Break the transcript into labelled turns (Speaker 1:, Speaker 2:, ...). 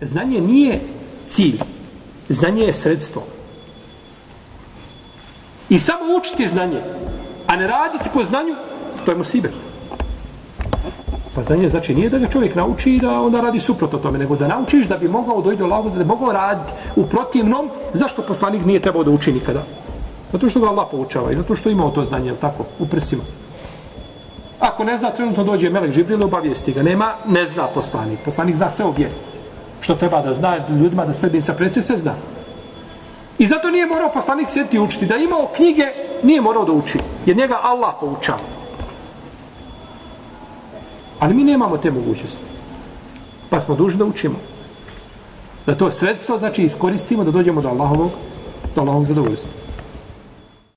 Speaker 1: znanje nije cilj. Znanje je sredstvo. I samo učiti znanje, a ne raditi po znanju, to je musibet. Pa znanje znači nije da ga čovjek nauči i da onda radi suprotno tome, nego da naučiš da bi mogao doći do Allaha, da bi mogao raditi. U protivnom, zašto poslanik nije trebao da uči nikada? Zato što ga Allah poučava i zato što imao to znanje, tako, u prsima. Ako ne zna, trenutno dođe Melek Džibril, obavijesti ga. Nema, ne zna poslanik. Poslanik zna sve o vjeri. Što treba da zna ljudima, da sredbenica presje sve zna. I zato nije morao poslanik sjediti i učiti. Da imao knjige, nije morao da uči. Jer njega Allah poučava. Ali mi nemamo te mogućnosti. Pa smo dužni da učimo. Da to sredstvo, znači, iskoristimo da dođemo do Allahovog zadovoljstva.